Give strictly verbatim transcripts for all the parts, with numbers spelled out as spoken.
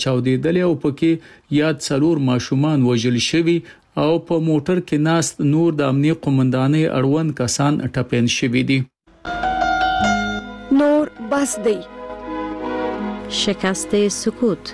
چاودېدلې او پکې یاد څلور ماشومان وژل شوي او په موټر کې ناست نور د امنیه قومندانۍ اړوند کسان ټپین شوي دي. نور بس دی. شکست سکوت.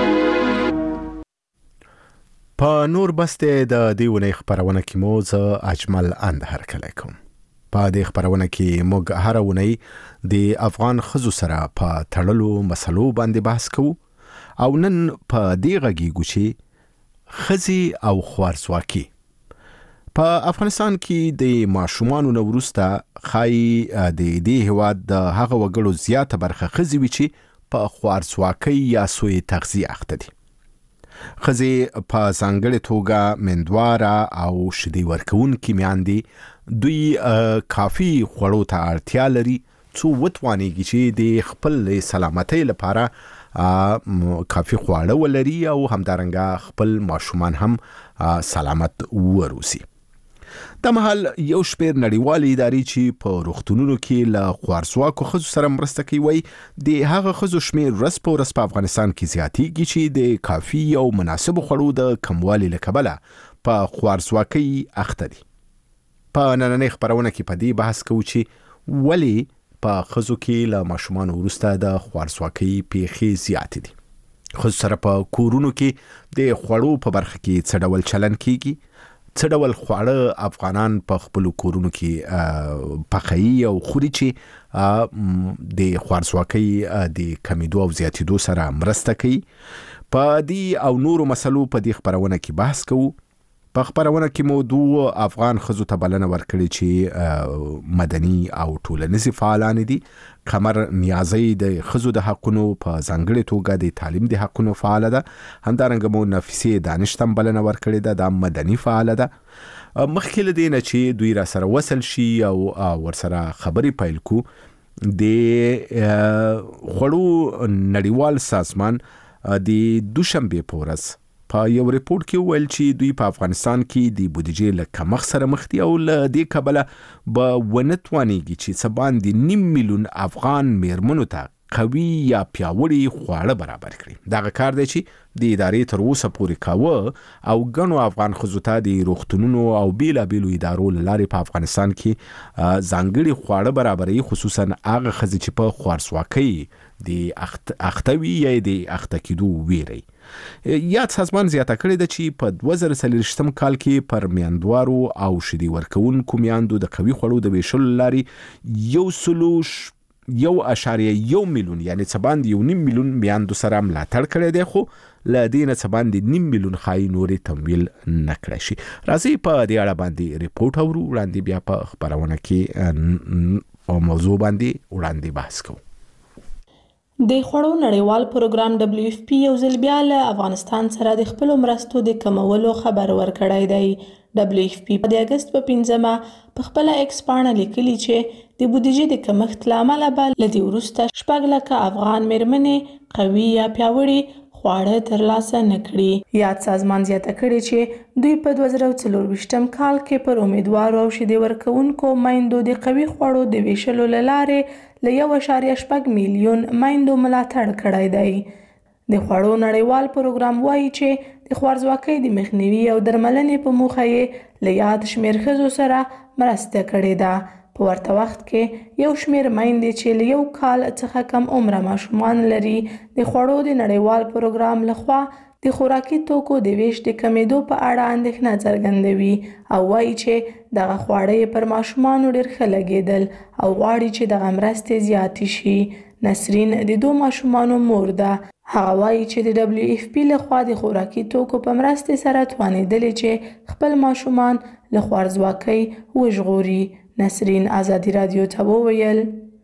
په نور بسته د دیونه خبرونه کې مو ز اجمل اند هرکلی کوم. په دې خبرونه کې موږ هر ونه د افغان خزو سره په تړلو مسلو باندې بحث کوو او نن په دې غږیږو چې خزي او خوارزواکي په افغانستان کې د ماشومانو نو وروسته خای د دې هواد د هغه وګړو زیاته برخه خزي وي چې په خوارزواکي یا سوء تغذیه اخته دي. خزي په ځانګړې توګه مندواره او شیدې ورکوونکې میندې دوی کافي خوړو ته اړتیا لري څو وتوانیږي چې د خپل سلامتۍ لپاره کافي خواړه ولري او همدارنګه خپل ماشومان هم سلامت وروسي. د مهال یو شپیر نړیوالې ادارې چې په روغتونونو کې له خوارزواکو خزو سره مرسته کوي د هغه خزو شمیر ورځ په ورځ په افغانستان کې زیاتېږي چې د کافي او مناسب خوړو د کموالي له کبله په خوارزواکۍ اخته دي. په نننۍ خبرونه کې په دې بحث کوو چې ولې په خزو کې له ماشومان وروسته د خوارزواکۍ پیښې زیاتې دي. خزو سره په کورونو کې د خوړو په برخه کې څه ډول چلن کیږي، څه ډول خواړه افغانان په خپل کورونو کې پخوي او خوري چې د خوارزواکۍ د کمیدو او زیاتېدو سره مرسته کوي. په دې او نورو مسلو په دې خبرونه کې بحث کوو. په خبرونه کې مو دوه افغان خزو ته بلنه ورکړي چې مدني او ټولنیزي فعالان دي. قمر نیازی د خزو د حقونو په ځانګړې توګه د تعلیم د حقونو فعال ده. همدارنګه مو نفیسې دانش تم بلنه ورکړي ده، د مدني فعال ده. مخکې له دې نه چې دوی را سره وصل شي او ورسره خبرې پیل کو، د خوړو نړیوال سازمان د دوشنبه په ورځ په یو ریپورت کې ویل چې دوی په افغانستان کې د بودیجې له کمښت سره مخ دي او له دې کبله به ونه توانیږي چې څه باندې نیم میلیون افغان میرمنو ته قوي یا پیاوړي خواړه برابر کړي. دغه کار دی چې د ادارې تر اوسه پورې کاوه او ګڼو افغان ښځو ته د روغتونونو او بېلابېلو ادارو له لارې په افغانستان کې ځانګړي خواړه برابروي، خصوصا هغه ښځې چې په خوارزواکۍ د اخته وي یا د اخته کېدو ویری. یاد سازمان زیاته کړې ده چې په دوه زره څلوېښتم کال کې پر میندوارو او شیدې ورکوونکو میندو د قوي خوړو د ویشلو لارې یو سلو یو اشاریه یو میلیون یعنی څه باندې یو نیم میلیون میندو سره ملاتړ کړی دی، خو له دې نه څه باندې نیم میلیون ښایي نورې تمویل نه کړی شي. راځئ په دې اړه باندې ریپورټ اورو، وړاندې بیا په خبرونه کې په موضوع باندې وړاندې بحث کوو. د خوړو نړیوال پروګرام دبلیو اف پی یو ځل بیا له افغانستان سره د خپلو مرستو د کمولو خبر ورکړی دی. دبلیو اف پی د اګست په پنځمه په خپله ایکس پاڼه لیکلي چې د بودیجې د کمښت له امله به له دې وروسته شپږ لکه افغان میرمنې قوي یا پیاوړي خواړه ترلاسه نه کړي. یاد سازمان زیاته کړې چې دوی په دوه زره څلورویشتم کال کې پر امیدوارو او شیدې ورکوونکو میندو د قوي خوړو د ویشلو له لارې له یو اشاریه شپږ میلیون میندو ملاتړ کړی دی. د خوړو نړیوال پروګرام وایي چې د خوارزواکۍ د مخنیوي او درملنې په موخه یې له یاد شمېر ښځو سره مرسته کړې ده. په ورته وخت کې یو شمېر میندې چې له یو کال څخه کم عمره ماشومان لري د خوړو د نړیوال پروګرام لخوا د خوراکي توکو د ویش د کمیدو په اړه اندېښنه څرګندوي او وایي چې دغه خواړه یې پر ماشومانو ډېر ښه لګېدل او غواړي چې دغه مرستې زیاتې شي. نسرین د دوه ماشومانو مور ده. هغه وایي چې د دبلیو اف پی لخوا د خوراکي توکو په مرستې سره توانېدلې چې خپل ماشومان له خوارزواکۍ وژغوري. نسرین ازادي رادیو ته وویل: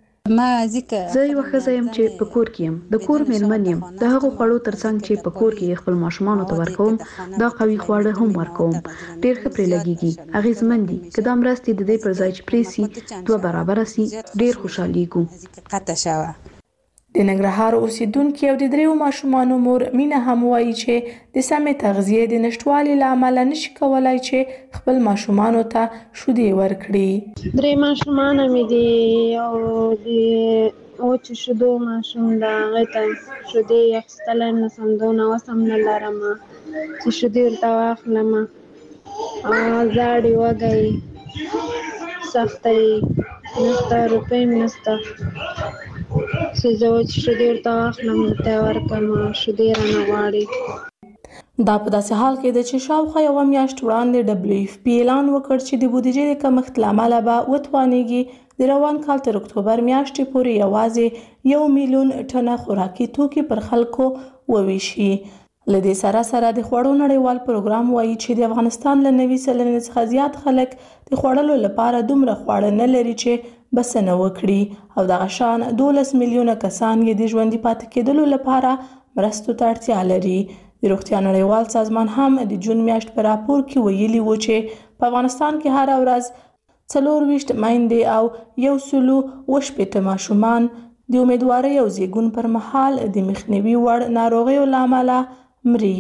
زه یو ښځه یم چې په کور کې یم، د کور میرمن یم. د هغو خوړو ترڅنګ چې په کور کې خپل ماشومانو ته ورکوم، دا قوي خواړه هم ورکوم. ډېر ښه پرې لګېږي، اغېزمن دي. که دا مرستې د دې پر ځای چې پرې سي دوه برابره سي، ډېر خوشحالېږو. د ننګرهار اوسیدونکي او د دریو ماشومانو مور مینه هم وایي چې د سمې تغذیې د نشتوالي له امله نشي کولای چې خپل ماشومانو ته شیدې ورکړي. درې ماشومان مې دي او د او چې شیدو ماشوم د هغې ته شیدې اخیستلی نه شم، دونه وس هم نه لرم چې شیدې ورته واخلم. زاړې وږی سخته یې نشته، روپۍ هم نشته چې زه چې شیدې ورته واخلم ورته یې ورکړم، شیدې رانه غواړي. دا په داسې حال کې ده چې شاوخوا یوه میاشت وړاندې ډبلیو اف پی اعلان وکړ چې د بودیجې د کمښت له امله به وتوانېږي د روان کال تر اکتوبر میاشتې پورې یوازې یو میلیون ټنه خوراکي توکي پر خلکو وویشي. له دې سره سره د خوړو نړیوال پروګرام وایي چې د افغانستان له نوي سلنې څخه زیات خلک د خوړلو لپاره دومره خواړه نه لري چې بسنه وکړي او دغه شان دولس میلیونه کسان یې د ژوندي پاتې کېدلو لپاره مرستو ته اړتیا لري. د روغتیا نړیوال سازمان هم د جون میاشت په راپور کې ویلي و چې په افغانستان کې هره ورځ څلور ویشت میندې او یو سلو اوه شپېته ماشومان د امیدوارۍ او زیږون پر مهال د مخنیوي وړ ناروغیو له امله مري.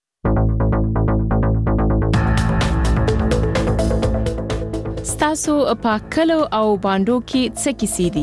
ستاسو په کلو او باندو کې څه کیسې دي؟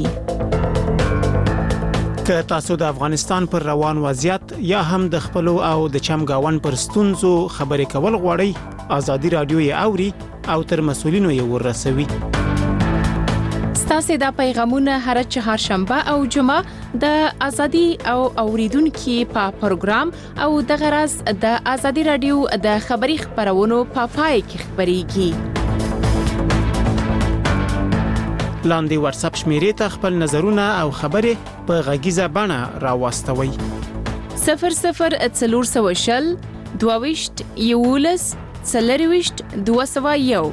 که تاسو د افغانستان پر روان وضعیت یا هم د خپلو او د چمګاون پر ستونزو خبرې کول غواړئ، ازادي رادیو یې اوري او تر مسؤلینو یې ورسوي. ستاسو دا پیغامونه هر چهارشنبه او جمعه د ازادي او اوریدونکو په پروګرام او د غرض د ازادي رادیو د خبري خبرونو په پای کې خبريږي. لاندې واتس اپ شمیرې ته خپل نظرونه او خبرې په غږیزه بڼه راوستوي. صفر صفر څلور سوه شل دوه ویشت یولس څلور ویشت دوه سوه یو.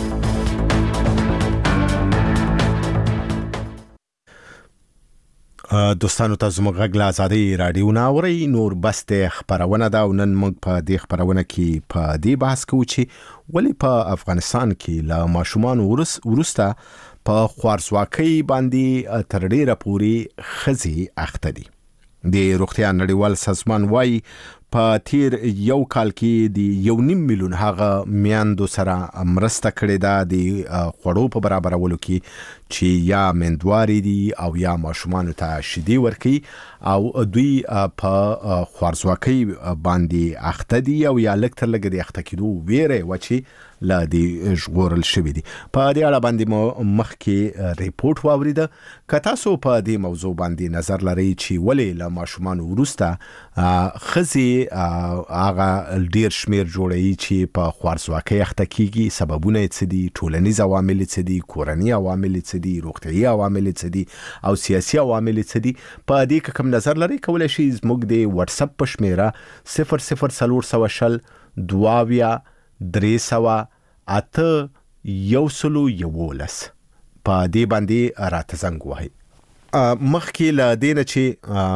دوستانو ته زموږ غږ له ازادي رادیو نه اورئ. نور بس د خبرونه ده او نن موږ په دې خبرونه کې په دې بحث کوو چې ولې په افغانستان کې له ماشومان وروسته په خوارځواکۍ باندې تر ډیره پورې ښځې اخته دي. د روغتیا نړیوال سازمان وايي په تیر یو کال کې د یو نیم میلیون هغه میندو سره مرسته کړې ده د خوړو په برابرولو کې چې یا میندواري دي او یا ماشومان ته شیدې ورکوي او دوی په خوارځواکۍ باندې اخته دي او یا لږ تر لږه د اخته کېدو ویره و چې لا دی ژغورل شوی دي. په دې اړه باندې مو مخکې ریپورت واوریده. که تاسو په دې موضوع باندې نظر لرئ چې ولې له ماشومان وروسته ښځې هغه ډیر شمیر جوړوي چې په خوارځواکۍ اخته کیږي، سببونه یې څه دي، ټولنیز عوامل څه دي، کورني عوامل څه دي، روغتیايي عوامل څه دي او سیاسي عوامل څه دي، په دې کې کوم نظر لرئ کولای شئ زموږ د واتس اپ په شمیره صفر صفر څلور سوه شل دوه اویا درې سوه اته یو سلو یولس په دې باندې راته زنګ وهئ. مخکې له دې نه چې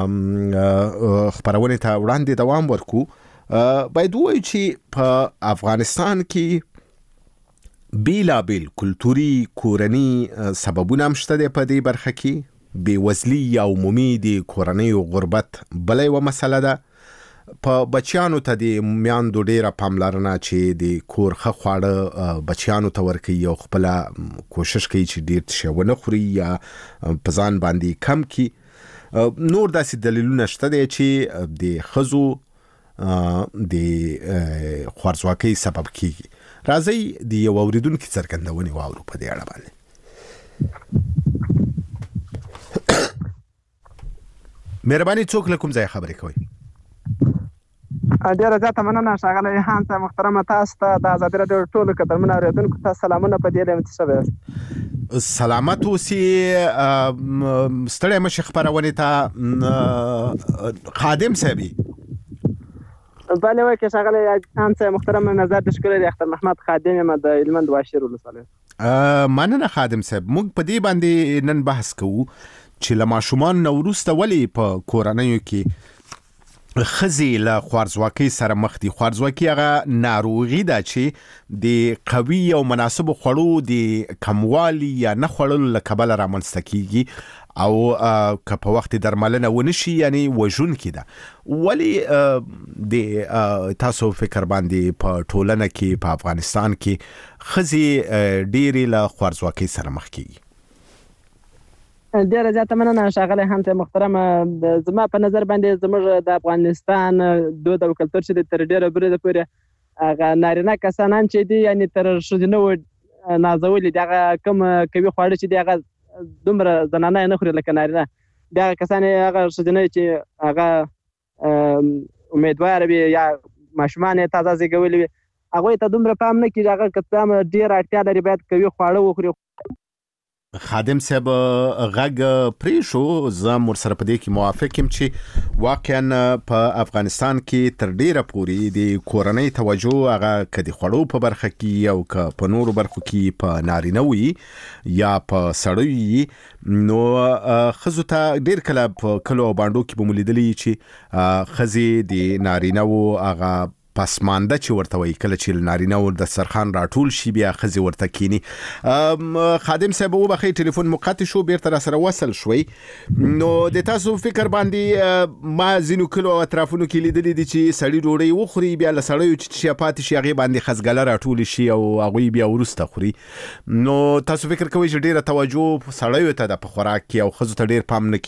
خبرونه ته وړاندې دوام ورکو، باید ووایو چې په افغانستان کې بیلابیل کلتوري کورني سببونه هم شته دي. په دې برخه کې بېوزلي یا عمومي د کورنیو غربت بله یوه مسله ده. په بچیانو ته د میاندو ډیره پاملرنه چې د کور ښه خواړه بچیانو ته ورکوي او خپله کوشش کوي چې ډیر شی ونه خوري یا په ځان باندې کم کړي. نور داسې دلیلونه شته دی چې د ښځو د خوارځواکۍ سبب کیږي. راځئ د یو اوریدونکي څرګندونې واورو په دې اړه باندې. مهرباني څوک له کوم ځای خبرې کوئ؟ ډیره زیاته مننه ښاغلی ریحان صاحب. محترمه تاسو ته د ازادي راډیو ټولو قدرمنو اورېدونکو ته سلامونه په دې لیم چې ښه یاست. سلامت اوسئ. ستړی مه شئ. خپرونې ته خادم صاحب بله وکړئ ښاغلی ریحان صاحب. محترمه نظر د ښکلی د اختر محمد خادم یم د هلمند واشیر ولسوالۍ. مننه خادم صاحب. موږ په دې باندې نن بحث کوو چې له ماشومان نه وروسته ولې په کورنیو کې ښځې له خوارځواکۍ سره مخ دي. خوارځواکي هغه ناروغي ده چې د قوي او مناسبو خوړو د کموالي یا نه خوړلو له کبله رامنځته کیږي او که په وخت درملنه ونشي یعنی وژونکې ده. ولی د تاسو فکر باندې په ټولنه کې په افغانستان کې ښځې ډېرې له خوارځواکۍ سره مخ کیږي؟ بله وکړئ ښاغلی ریحان صاحب. محترمه تاسو ته سلامونه په دې لیم چې ښه یاست. ډیره زیاته مننه ښاغلی ریحان صاحب. محترمه نظر د ښکلی د اختر محمد خادم یم د هلمند واشیر ولسوالۍ. ډیره زیاته مننه ښاغلی همت محترم. زما په نظر باندې زموږ د افغانستان دود او کلتور چې تر ډیره بریده پورې هغه نارینه کسانان چې دي یعنی تر ښځینه نازولي دي هغه کوم کوي خواړه چې دي هغه دومره زنانه نه خوري لکه نارینه. بیا هغه کسان هغه ښځینه چې هغه امیدوار وي یا ماشومان یې تازه زیږولي وي هغوی ته دومره پام نه کېږي. هغه که څه هم ډېره اړتیا لري باید قوي خواړه وخوري. خادم صاحب غږ پرې شو، زه ورسره په دې کې موافق یم چې واقعا په افغانستان کې تر ډیره پورې د کورنۍ توجه هغه که د خوړو په برخه کې او که په نورو برخو کې په نارینه وي یا په سړیو وي نو ښځو ته ډیر کله په کلو او بانډو کې به مو لیدلي چې ښځې د نارینه وو هغه پسمانده چې ورته وایي کله چې نارینه ور د سرخان راټول شي بیا ښځې ورته کینی. خادم صاحب وبخښئ ټلیفون مو قطع شو، بیرته را سره وصل شوي. نو د تاسو فکر باندې ما ځینو کلو او اطرافونو کې لیدلي دي چې سړي ډوډۍ وخوري بیا له سړیو چې شي پاتې شي هغې باندې خزګله راټول شي او هغوی بیا وروسته خوري. نو تاسو فکر کوئ چې ډیره توجه سړیو ته ده په خوراک کې او ښځو ته ډیر پام نه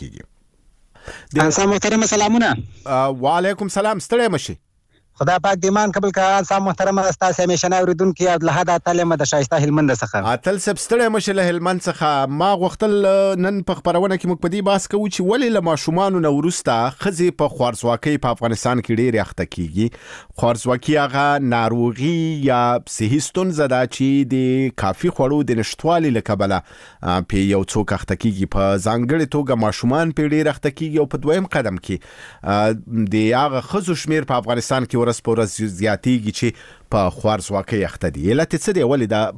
کیږي؟ انسان محترم سلامونه. وعلیکم سلام، ستړی مشي. خدا پاک د ایمان قبل کا. انسان محترم استاسه همیشنه اوریدونکو او له حدا تعلیم د شایسته هلمند څخه اتل سب ستړی مشه له هلمند څخه. ما غوښتل نن په خبرونه کې موږ په دې باس کوو چې ولې له ماشومانو نه وروسته ښځې په خوارځواکۍ په افغانستان کې ډېرې اخته کیږي. خوارځواکي هغه ناروغي یا صحي ستونزه ده چې د کافي خوړو د نشتوالي له کبله په یو څوک اخته کیږي. په ځانګړې توګه ماشومان په ډېر اخته کیږي او په دویم قدم کې د هغه ښځو شمیر په افغانستان کې ورځ په ورځ زیاتېږي چې په خوارځواکۍ اخته دي. علت څه دی؟ ولې دا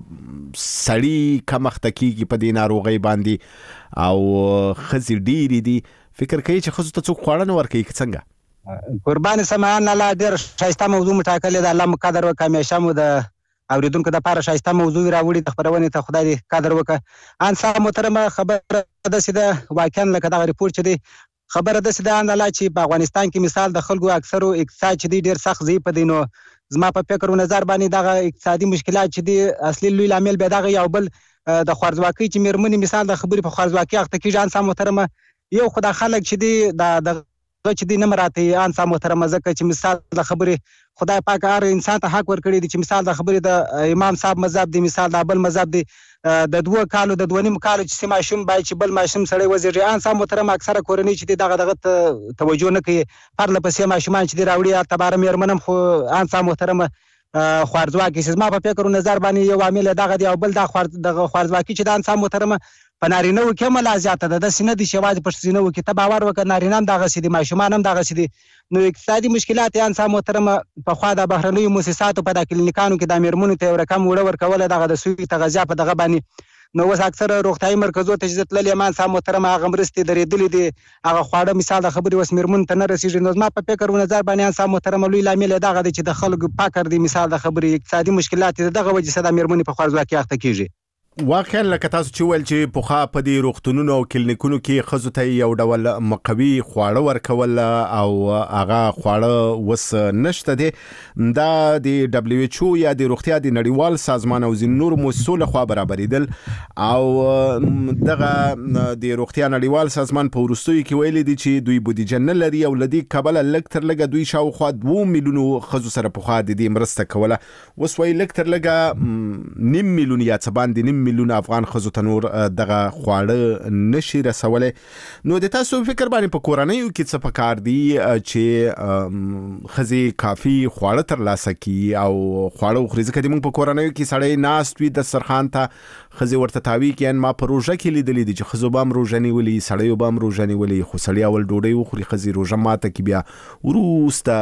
سړي کم اخته کیږي په دې ناروغۍ باندې او ښځې ډېرې دي؟ فکر کوي چې ښځو ته څوک خواړه نه ورکوي که څنګه؟ قربان سمعان الله ډېر ښایسته موضوع مو ټاکلې ده. الله مو قدر وکړه، همیشه مو د اوریدونکو دپاره ښایسته موضوع راوړي د خپرونې ته خدای دې قدر وکړه. انسان محترمه خبره داسې ده واقعا لکه دغه ریپورټ چې دی خبره داسې ده انداله چې په افغانستان کې مثال د خلکو اکثرو اقتصاد چې دی ډېر سخت ضعیف دی. نو زما په فکر و نظر باندې دغه اقتصادي مشکلات چې دی اصلي لوی لامل بیا دغه یو بل د خوارځواکۍ چې مېرمنې مثال د خبرې په خوارځواکۍ اخته کېږي. انسان محترمه یو خو دا خلک چې دی د چې دی نه مراته انسان محترمه ځکه چې مثال د خبرې خدای پاک هر انسان ته حق ورکړی دی چې مثال د خبرې د امام صاحب مذهب دی، مثال د بل مذهب دی، د دوه کالو د دوه نیم کالو چې ماشوم باید چې بل ماشوم سړی وزېږي. انسان محترم اکثره کورنۍ چې دی دغه دغه توجه نه کوي، پرله پسې ماشومان چې دی راوړي تباره مېرمن هم خو انسان محترمه خوارځواکي. زما په فکر و نظر باندې یو عامل دغه دی او بل د خوارځواکي چې د انسان محترمه په نارینه وو کې هم لا زیاته ده. داسې نه دي چې یوازې په ښځینه وو کې ته باور وکړه نارینه هم دغسې دي، ماشومان هم دغسې دي. نو اقتصادي مشکلات یې انسان محترمه پخوا د بهرنیو مؤسساتو په دا کلینیکانو کې د مېرمنو ته یو رقم وړه ورکوله دغه د سوي تغذیه په دغه باندې. نو اوس اکثره روغتیایي مرکزو ته چې زه تللی یم انسان محترمه هغه مرستې درېدلې دي، هغه خواړه مثال د خبرې اوس مېرمنو ته نه رسېږي. نو زما په فکر و نظر باندې انسان محترمه لوی لامل یې دغه دی چې د خلکو فقر دی، مثال د خبرې اقتصادي مشکلات یې د دغه وجې څخه د مېرمنې په خوارځواکۍ اخته کېږي. واقعا لکه تاسو چې ویل چې پخوا په دې روغتونونو او کلینیکونو کې ښځو ته یو ډول مقوي خواړه ورکول او هغه خواړه اوس نشته دی. دا د دبلیو ایچ او یا د روغتیا د نړیوال سازمان او ځینو نورو مؤسسو لخوا برابرېدل او دغه د روغتیا نړیوال سازمان په وروستیو کې ویلي دي چې دوی بودیجه نه لري او له دې کبله لږ تر لږه دوی شاوخوا دوه میلیونو ښځو سره پخوا د دې مرسته کوله. اوس وایي لږ تر لږه نیم میلیون یا څه باندې نیم میلیون افغان ښځو ته نور دغه خواړه نشي رسولی. نو د تاسو فکر باندې په کورنیو کې څه پکار دي چې ښځې کافي خواړه ترلاسه کړي او خواړه وخوري؟ ځکه د موږ په کورنیو کې سړی ناست وي دسترخوان ته ښځې ورته تاوي کړي. ما په روژه کې لیدلی دي چې ښځو به هم روژه نیولي، سړیو به هم روژه نیولي، خو سړي اول ډوډۍ وخوري، ښځې روژه ماته کړي بیا وروسته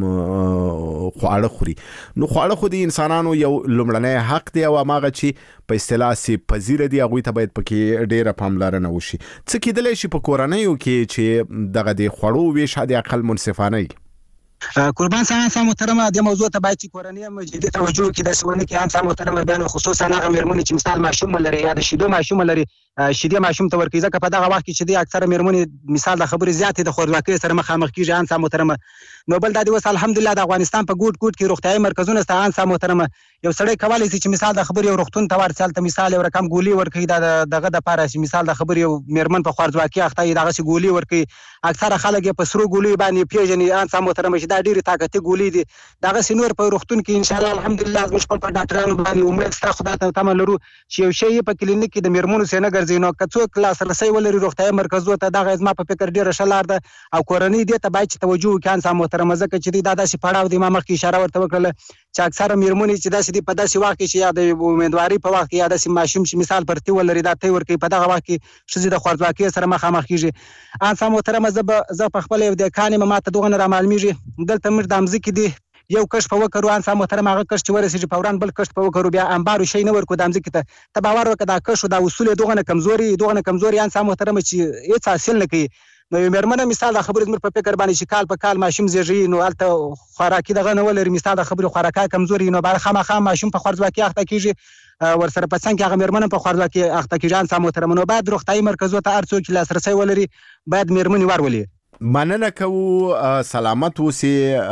خواړه خوري. نو خواړه خو د انسانانو یو لومړنی حق دی او هماغه چې په اصطلاح سي پذیره دي هغوی ته باید پکې ډیره پاملرنه وشي. څه کېدلی شي په کورنیو کې چې دغه د خوړو ویش حد اقل منصفانه وي؟ قربان سان سم محترمه د موضوع ته باید کورنۍ مجدي توجه کړي د سونه کې ان سم محترمه بیان خصوصا هغه مېرمنې چې مثال ماشوم لري یا د شیدو ماشوم لري شیدې ماشوم ته ورکړي ځکه په دغه وخت کې چې د اکثره مېرمنې مثال د خبرې زیاتې د خوراکي سره مخامخ کیږي ان سم محترمه نو بل د اوس الحمدلله د افغانستان په ګوټ ګوټ کې روغتيایي مرکزونه ست ان سم محترمه یو سړی کولای شي چې مثال د خبرې روغتون ته ورسال ته مثال یو رقم ګولي ورکړي د دغه د پاره چې مثال د خبرې یو مېرمن په خوارځواکي اخته دغه سي ګولي ورکړي اکثره خلک په سرو ګولي باندې پیژني ان سم محترمه چې دا ډېری طاقتي ګولي دي دغه سينور په روغتون کې ان شاء الله الحمدلله موږ په ډاکټرانو باندې امید ستاسو خدای ته تمه لرو چې یو شی په کلینیک کې د مېرمنو سینه ګرځي نو کڅو کلاس رسي ولري روغتيایي مرکزو ته دغه ازما په فکر ډیره شلار ده او کورنۍ دې ته باید توجه وکړي ان سم محترمه ځکه چې دا داسې پړاو دی ما مخکې اشاره ورته وکړه چې اکثره مېرمنې چې داسې دی په داسې وخت کې چې یا د امیدواري په وخت کې یا داسې ماشوم چې مثال پرتی ولري دا ته ورکړي په دغه وخت کې ښځې د خوارځواکۍ سره مخامخ کیږي ان سم محترمه زه زه په خپل یو د کانې ماته دغه نه رامعلومیږي دلته موږ د مځکې دی یو کښت په وکړو ان سم محترمه هغه کښت چې ورسېږي فوران بل کښت په وکړو بیا انبارو شي نه ورکو د مځکې ته ته باور وکړه دا کښت دا اصول دغه نه کمزوري دغه نه کمزوري ان سم محترمه چې هیڅ حاصل نه کوي نو مېرمنه مثال د خبرې زموږ په فکر باندې چې کال په کال ماشوم زیږي نو هلته خوراکي دغه نه ولري مثال د خبرې خوراکي کمزوري نو بار خامخا ماشوم په خوارځواکۍ اخته کیږي ورسره په څنګه هغه مېرمنه په خوارځواکۍ اخته کیږي ان سم محترمه نو باید روغتيایي مرکزو ته هر څوک لاسرسي ولري باید مېرمنې ورولي مننه کوو سلامت اوسئ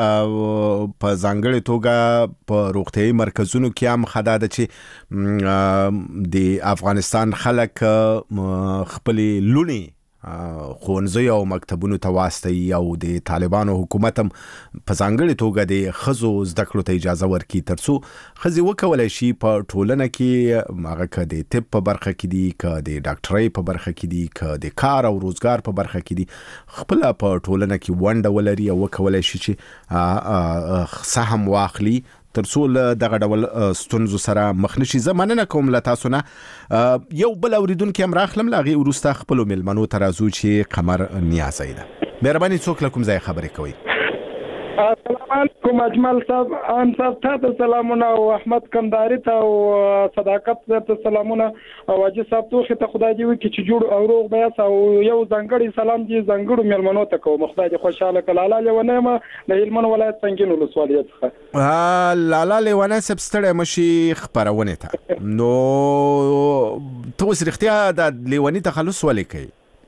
په ځانګړې توګه په روغتيایي مرکزونو کې هم خدای د چې د افغانستان خلک خپل لونی ښوونځي او مکتبونو ته واستوي او د طالبانو حکومت هم په ځانګړې توګه د ښځو زده کړو ته اجازه ورکړي ترڅو ښځې وکولی شي په ټولنه کې هغه که د طب په برخه کې دي که د ډاکټرۍ په برخه کې دي که د کار او روزګار په برخه کې دي خپله په ټولنه کې ونډه ولري او وکولی شي چې سهم واخلي ترڅو له دغه ډول ستونزو سره مخ نشي. زه مننه کوم له تاسو نه. یو بل اوریدونکي هم راخلم لا غي ورسته خپل ملمنو ترازو چې قمر نیازی ده. مهرباني څوک لکم ځای خبرې کوي. السلام علیکم اجمل صاحب ان صاحب ته سلامونه او احمد کنداری ته او صداقت ته سلامونه او اجي صاحب ته ته خدای دې وکړي چې جوړ او روغ بیا او یو ځنګړی سلام دې ځنګړو ملمنو ته کوم خدای دې خوشاله کړه. لاله لیونه د هلمند ولایت څنګه ولسوالۍ څخه ها لاله لیونه سبستړې مشي خبرونه ته نو تو سرختیا د لیونی تخلص ولیکي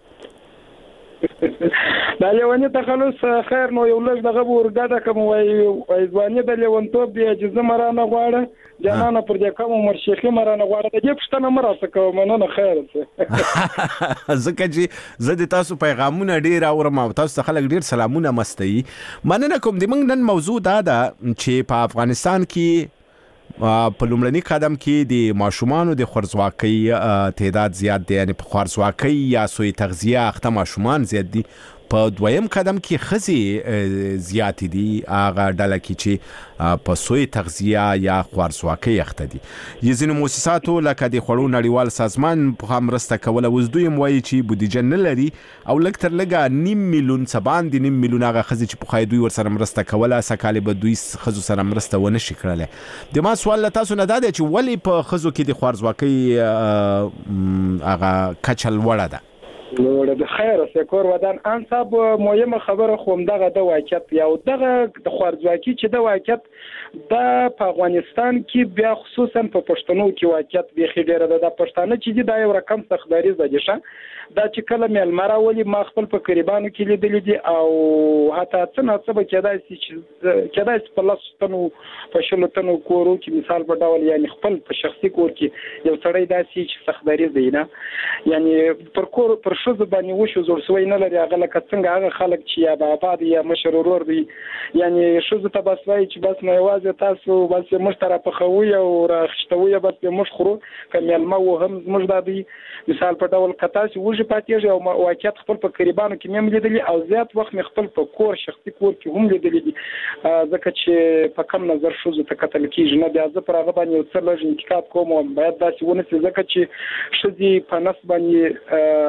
دا لیونی تخلص خیر نو یو لږ دغه ورګه کوم وای ځواني د لیونتوب دی چې زمرانه غواړه جنانه پر دې کوم عمر شیخي مرانه غواړه د دې پښتنه مراسته کوم نه نه خیر څه زکه چې زه د تاسو پیغامونه ډیر اورم او تاسو خلک ډیر سلامونه مستي مننه کوم د موږ نن موضوع دا ده چې په افغانستان کې په لومړني قدم کې د ماشومانو د خوارځواکۍ تعداد زیات دی یعنی په خوارځواکۍ یا سوی تغذیه اخته ماشومان زیات دي په دویم قدم کې خزي زیات دي هغه ډله کې چې په سوی تغذیه یا خوارځواکۍ اخته دي. یزینو مؤسساتو لکه د خوړو نړیوال سازمان په مرسته کوله اوس دوی موایي چې بودیجه نه لري او لږ تر لږه نیم میلیون سبان دي نیم میلیون هغه خزي چې په خای دوی ورسره مرسته کوله سکاله به دوی خزو سره مرسته ونه شي کړله. د ما سوال تاسو نه دا دی چې ولی په خزو کې د خوارځواکۍ هغه کچل وړه ده نو د خیر سکور ودان ان صاحب مهمه خبره خوم دغه د واقعیت یا دغه د خوارځواکۍ چې د واقعیت د په افغانستان کې بیا خصوصا په پښتنو کې واقعیت به خډيره ده د پښتانه چې د یو رقم سخداري زده شه دا چې کله ملمره ولي ما خپل په قریبانو کې لیدل دي او حتی څنګه څه به کېدای شي چې کېدای شي په لاسونو په شلوتونو کورو کې مثال په ډول یعنی خپل په شخصي کور کې یو سړی داسي چې سخداري زینه یعنی پر کور پر شوز باندې وشو زور سوی نه لري هغه لکه څنګه هغه خلک چې یا بابا دي یا مشر ورور دي یعنی شوز ته بس وای چې بس نه یوازې تاسو بس مشترک په خوي او راخښتوي بس مش خورو کمل ما و هم مش دادي مثال په ډول کتاس وږي پاتېږي او واقعیت خپل په قریبانو کې مې لیدلې او زیات وخت مې خپل په کور شخصي کور کې هم لیدلې دي ځکه چې په کم نظر شوز ته قتل کیږي نه بیا زه پر هغه باندې یو څه لږ انتقاد کوم او باید داسې ونه چې ځکه چې شذي په نس باندې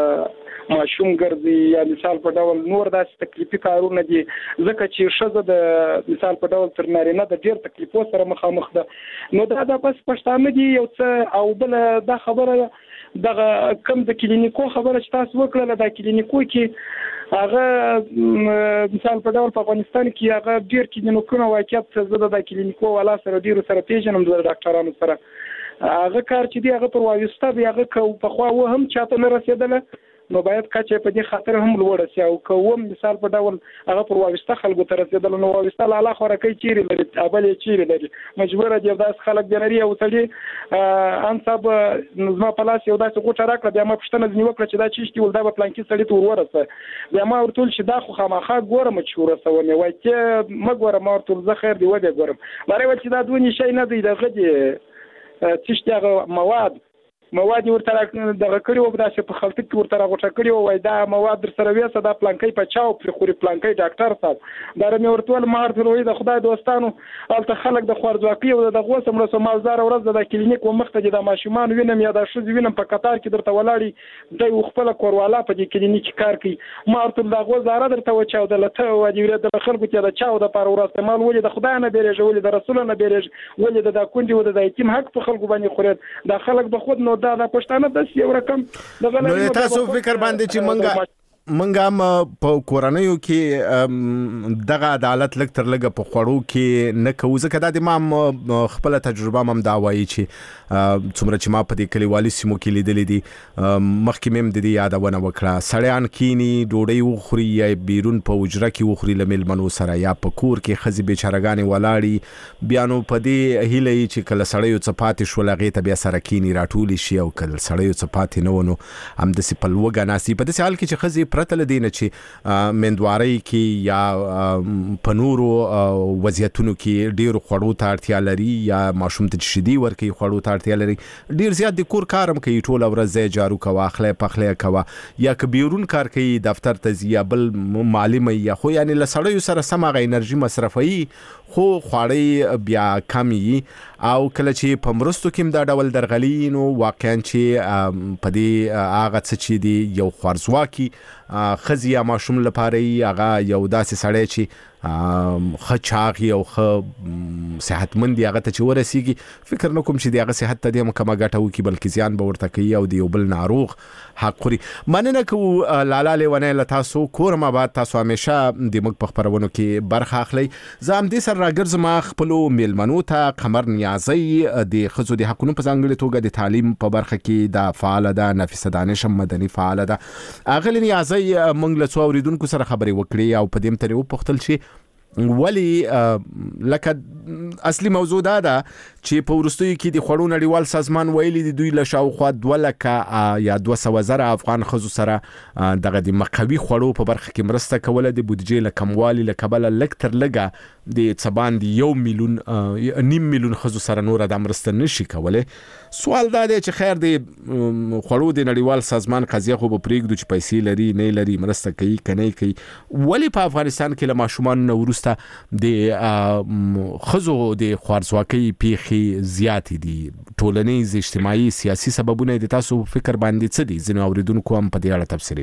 ماشوم ګرځي یا مثال په ډول نور داسې تکلیفي کارونه دي ځکه چې ښځه د مثال په ډول تر نارینه د ډېر تکلیفو سره مخامخ ده. نو دا د بس پښتانه دي یو څه او بل دا خبره دغه کم د کلینیکو خبره چې تاسو وکړه د کلینیکو کې هغه مثال په ډول په افغانستان کې هغه ډېر کلینیکونه واقعیت زه د کلینیکو والا سره ډېر سره پیژنم د ډاکټرانو سره هغه کار چې دی هغه پر واوسته دی هغه کو په خوا و هم چاته نه رسیدله نو باید کچې په دې خاطر هم لوړ شي او کوم مثال په ډول هغه پر واوسته خلکو ته رسیدله نو واوسته لاله خوره کوي چیرې لري ابل چیرې لري مجبور دی داس خلک جنري او سړي ان صاحب نظم په لاس یو داسې غوټه راکړه بیا ما پښتنه ځنی وکړه چې دا چیشتي ول دا په پلان کې سړی ته ورورسه بیا ما ورتول چې دا خو خامخا ګورم چې ورسونه وای چې ما ګورم ما ورتول زه خیر دی و دې ګورم لاره و چې دا دونی شي نه دی دغه دی چې مواد مواد ورته دغه کړي وو داسې په خلطه کې ورته راغوټه کړي وو وای دا مواد در سره وېسه دا پلانکې په چاو پر خوري پلانکې ډاکټر صاحب دا مې ورته مهار ته د خدای دوستانو الته خلک د خوارځواکي او د غوسه مرسو مالزار ورځ د کلینیک و مخته د ماشومان وینم یا د شوز وینم په قطار کې درته ولاړی د خپل کوروالا په دې کلینیک کار کوي ما ورته د غوزاره درته وچاو د لته و دی د خلکو ته د چاو د پر ورځ مال ولې د خدای نه بیرېږي ولې د رسول نه بیرېږي ولې د کونډي و د یتیم حق په خلکو باندې خوري د خلک د خود نو دا د پښتانه د یو رقم نو تاسو فکر باندې چې منګه منګه په کورنیو کې دغه عدالت لک تر لګه په خړو کې نه کوي ځکه د ما خپل تجربه مم دا وایي چې څومره چې ما په دې کلیوالي سیمو کې لیدلې دي مخکې مم د دې یادونه وکړه سړیان کینی ډوډۍ وخوري یا بیرون په وجره کې وخوري لمل منو سره یا په کور کې خزي بیچارهګانی ولاړی بیانو په دې هیله چې کله سړیو صفات شو لغې ته بیا سره کینی راټولي شي او کله سړیو صفات نه ونو هم د سپل وګا ناسي په دې حال کې چې خزي پرته لدینه چې مندواري کې یا پنورو وضعیتونو کې ډیر خړو ته اړتیا لري یا ماشوم ته شدي ورکي خړو ته اړتیا لري ډیر زیات د کور کارم کوي ټول ورځ جارو کوا اخلي پخلي کوا یا کبیرون کار کوي دفتر ته زی بل معلم یا خو یعنی لسړیو سره سمغه انرژي مصرفي خو خواړی بیا کمی او کله چې په مرستو کې دا ډول درغلی نو واقعا چې په دې هغه څه چې دی یو خرڅواکي خزي یا ماشوم لپاره هغه یو داسې سړی چې خچاغي او خ صحتمند هغه ته چې ورسیږي فکر نکوم چې دغه صحت ته د مکمه ګټو کې بلکې زیان به ورته کوي او دی یو بل ناروغ حق خوري مننه کو لالا لیونه ل تاسو کورم آباد تاسو همیشه د مګ په خبرونو کې برخه اخلي زم دې سر راګرځم خپل میلمنو ته قمر نیازي د خزو د حقونو په ځانګړي توګه د تعلیم په برخه کې د فعال ده نفیسه دانش مدني فعال ده اغل نیازي موږ له څو اوریدونکو سره خبرې وکړې او په دې متری و پختل شي ولی لکه اصلي موضوع دا ده چې په ورستوي کې د خړو نړیوال سازمان ویلي د دوی له شاوخوا دوه لکه یا دوه سوه زره افغان خزو سره دغه د مقوي خړو په برخه کې مرسته کوله د بودیجې له کموالي له کبله لکتر لګه د څبان د یو میلیون نیم میلیون خزو سره نور د مرسته نشي کوله سوال دا دی چې خیر د خړو د نړیوال سازمان قضیه خو به پریږدو چې پیسې لري نه لري مرسته کوي کنه کوي ولی په افغانستان کې له ماشومان نو ورسته د خزو د خوارځواکۍ پیخي زیات دي ټولنیز اجتماعي سیاسي سببونه د تاسو فکر باندې څه دي ځنه اوریدونکو هم په دې اړه تفسیر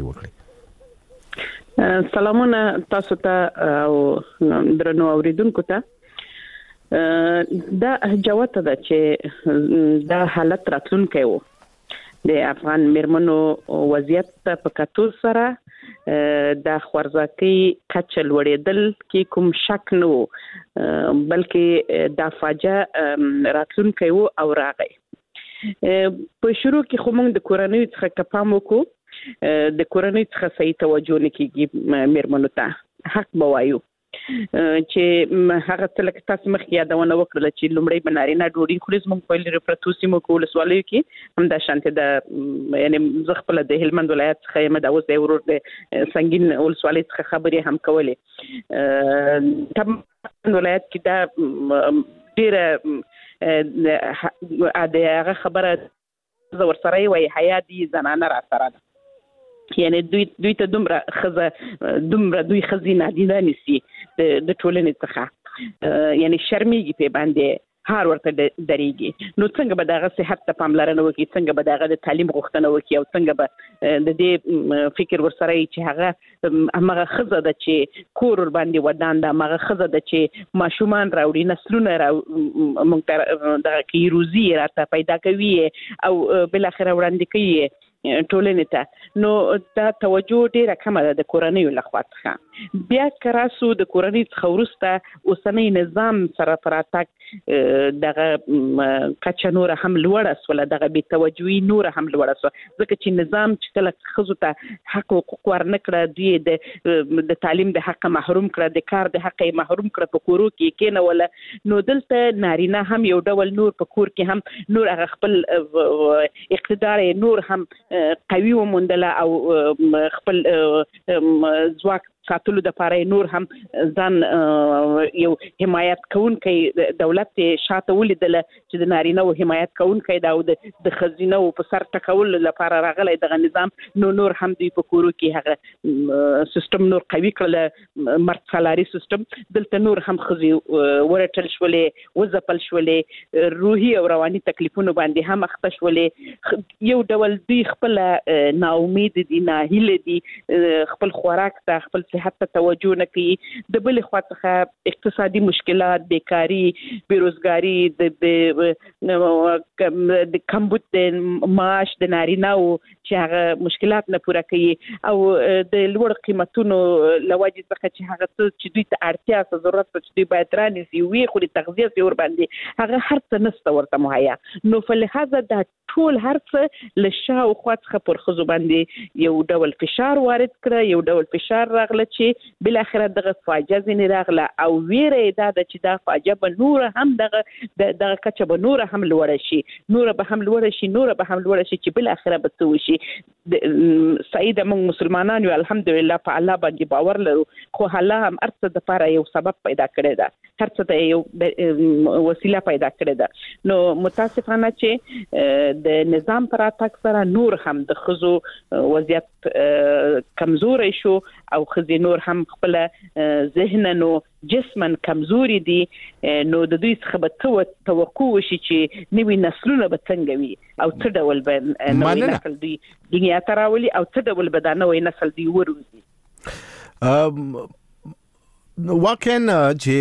وکړي سلامونه تاسو ته او درنو اوریدونکو ته دا جوته ده چې دا حالت راتلونکی وو د افغان مرمنو وضعیت په کتو سره د خوارځواکۍ کچه لوړېدل کې کوم شک نه وو بلکې د فاجعه راتلونکی وو او راغی په شروع کې خو موږ د کورنۍ څخه کپام وکړو د کورنۍ څخه صحیح توجه نه کیږي مرمنو ته حق بوایو چې هغه تلک تاسو مخ یادونه وکړه چې لومړی بنارینه ډوډۍ خوري موږ په لری پروتوسی مو کول سوالې کې هم د شانته د یعنی زه خپل د هلمند ولایت څخه یم د اوس د ورور د سنگین اول سوالې څخه خبرې هم کولې تم ولایت کې دا ډیره د هغه خبره زور سره وي حیا دي زنانه را سره ده یعنی دوی دوی ته دومره خزه دومره دوی خزینه دي نه نسی د ټولنې څخه یعنی شرمېږي په باندې هار ورته درېږي. نو څنګه به دغه صحت ته پاملرنه وکړي، څنګه به دغه د تعلیم غوښتنه وکړي او څنګه به د دې فکر ورسره چې هغه هغه ښځه ده چې کور باندې ودان ده، هغه ښځه ده چې ماشومان راوړي، نسلونه را موږ ته دغه کې روزي راته پیدا کوي او بل اخر وړاندې کوي ټولنې ته. نو دا توجه ډیره کمه ده د کورنیو لخوا څخه. بیا کراسو د کورنۍ څخه وروسته اوسنی نظام سره پراتک دغه کچه نور هم لوړه سوله، دغه بې توجهي نور هم لوړه سوله، ځکه چې نظام چې کله ښځو ته حق حقوق ورنه کړه، دوی د تعلیم د حق محروم کړه، د کار د حق محروم کړه، په کورو کې کېنوله. نو دلته نارینه هم یو ډول نور په کور کې هم نور هغه خپل اقتدار نور هم قوي وموندله او خپل ځواک ساتلو د پاره نور هم ځان یو حمایت کوونکی دولت شاته ولیدله چې د نارینه او حمایت کوونکی دا د خزینه او په سر ټکول لپاره راغلی دغه نظام. نو نور هم دوی په کورو کې هغه سیستم نور قوي کړل، مرد سالاري سیستم. دلته نور هم خزي ورټل شولې، وځپل شولې، روحي او رواني تکلیفونو باندې هم اخته شولې. یو ډول دوی خپل ناامید دي، ناهیله دي، خپل خوراک ته خپل صحت ته توجه نه کوي. د بل خوا څخه اقتصادي مشکلات، بیکاری، بیروزګاری، د د کمبود د معاش د نارینه‌و چې هغه مشکلات نه پوره کوي او د لوړ قیمتونو لوجې څخه چې هغه څه چې دوی ته اړتیا څه ضرورت چې دوی باید رانیسي وي خو د تغذیه سي ور باندې هغه هر څه نشته ورته مهیا. نو فلهذا دا ټول هر څه له شا او خوا څخه پر ښځو باندې یو ډول فشار وارد کړه، یو ډول فشار راغله چې بل اخر دغه فاجعه ځنې راغله او ویره دا د چې دا فاجعه به نور هم دغه دغه کچه به نور هم لوړ شي، نور به هم لوړ شي، نور به هم لوړ شي چې بل اخر به څه وشي. سعید موږ مسلمانان یو الحمدلله په الله باندې باور لرو، خو الله هم ارڅ د لپاره یو سبب پیدا کړی ده، هر څه ته یو وسیله پیدا کړی ده. نو متاسفانه چې د نظام پر اتاک سره نور هم د ښځو وضعیت کمزوري شو او ښځې نور هم خپل ذهنن او جسمن کمزوري دي. نو د دوی څخه به توقع وشي چې نوي نسلونه به څنګه وي او څه ډول به نوي نسل دوی دنیا ته راولي او څه ډول به دا نوي نسل دوی وروزي. واقعا